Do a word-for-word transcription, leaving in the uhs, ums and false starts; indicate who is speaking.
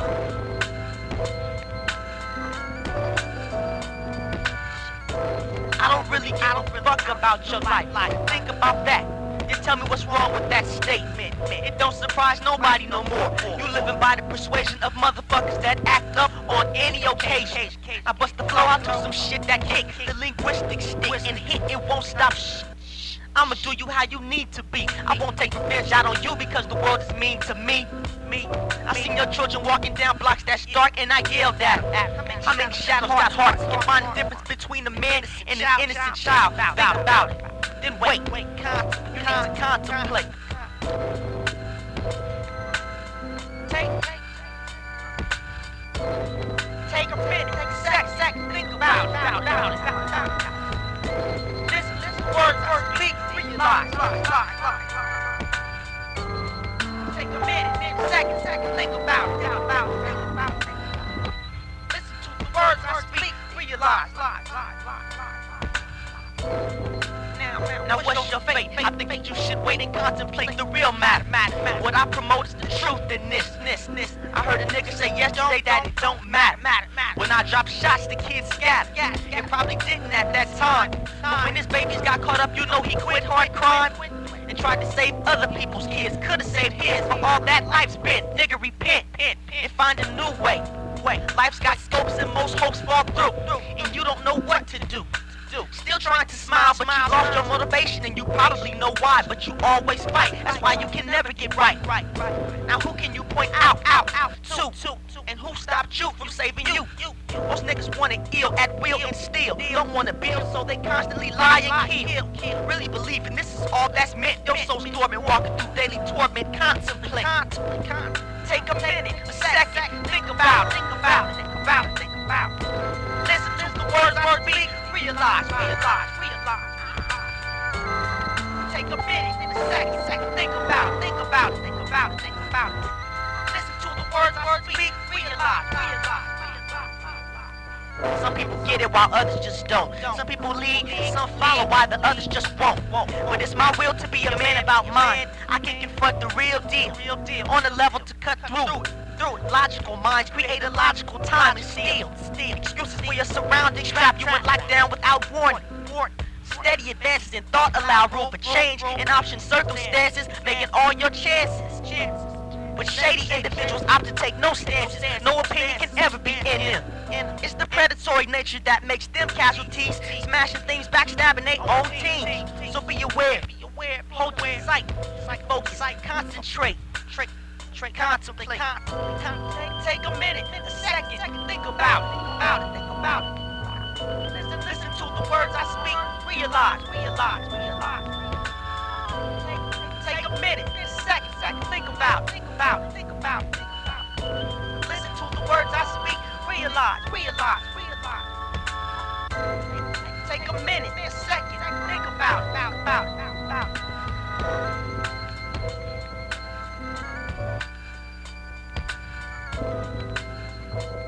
Speaker 1: I don't really give a fuck about your life. Think about that. Just tell me what's wrong with that statement. It don't surprise nobody no more. You living by the persuasion of motherfuckers that act up on any occasion. I bust the flow out to some shit that kick. The linguistic stick and hit, it won't stop. Shh. I'ma do you how you need to be. I won't take revenge out on you because the world is mean to me. Me. I seen your children walking down blocks that's dark and I yelled at them. I make shadows got hearts. You find the difference between a man and an innocent child. About, about it. Then wait. You need to contemplate. Take, take a minute, take a sec, sec, think about it. About, about it. About, about it. Listen, listen, words, words, speak, realize, lies, lies, lies. Take a minute, minute, second, second, think about it, about it, think about it. Listen to the words I speak, realize, lies, lies, lies, lies. Now, now, now what's your fate? I think that you should wait and contemplate the real matter. matter, matter. What I promote is the truth in this, this, this. I heard a nigga say yesterday that it don't matter. matter, matter. When I drop shots, the kids scatter. It probably didn't at that time. But when his babies got caught up, you know he quit hard crime and tried to save other people's kids. Could've saved his, but all that life's been. Nigga, repent and find a new way. Life's got scopes and most hopes fall through, and you don't know what to do. Still trying to smile, but you lost your motivation, and you probably know why, but you always fight. That's why you can never get right. Now who can you point out, out, out to? And who stopped you from saving you? Most niggas wanna ill at will and steal. Don't wanna build, so they constantly lie and kill. Really believing this is all that's meant. Your soul's dormant, walking through daily torment. Contemplate. Take a minute, a second, think about it, think about it, think about it, think about it. Listen to the words I speak. Realize, realize, realize. Take a minute, a second, second, think about it, think about it, think about it, think about it. Listen to the words I speak. Realize, realize, realize. Some people get it while others just don't. Some people lead, some follow while the others just won't. But it's my will to be a man about mine. I can confront the real deal, on a level to cut through it. Through it. Logical minds create a logical time and steal. Excuses for your surroundings trap you in lockdown without warning. Steady advances in thought allow room for change. In option circumstances, making all your chances. But shady individuals opt to take no stances. No opinion can ever be in them. It's the predatory nature that makes them casualties, smashing things, backstabbing their own teams. So be aware, hold your sight, focus, concentrate. Contemplate, take a minute, a second, think about it, think about it, think about it. Listen, listen to the words I speak, realize, realize, realize. Take, take a minute, a second, second, think about it, think about it, think about it, think about it. Listen to the words I speak, realize, realize, realize. Take a minute, a second, think about it, about, about, about, about. Thank you.